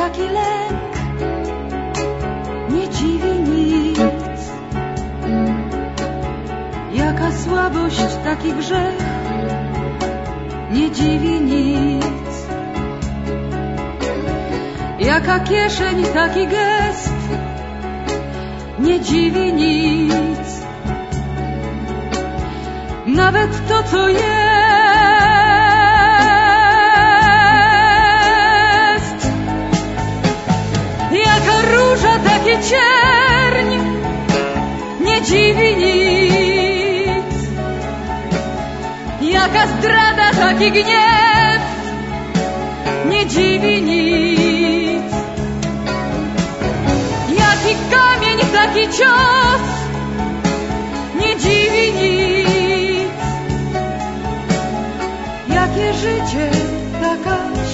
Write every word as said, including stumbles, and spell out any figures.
taki lęk, nie dziwi nic. Jaka słabość, taki grzech, nie dziwi nic. Jaka kieszeń, taki gest, nie dziwi nic. Nawet to, co jest. Jaka róża, taki cierń, nie dziwi nic. Jaka zdrada, taki gniew, nie dziwi nic. Jaki kamień, taki cios, nie dziwi nic. Jakie życie, taka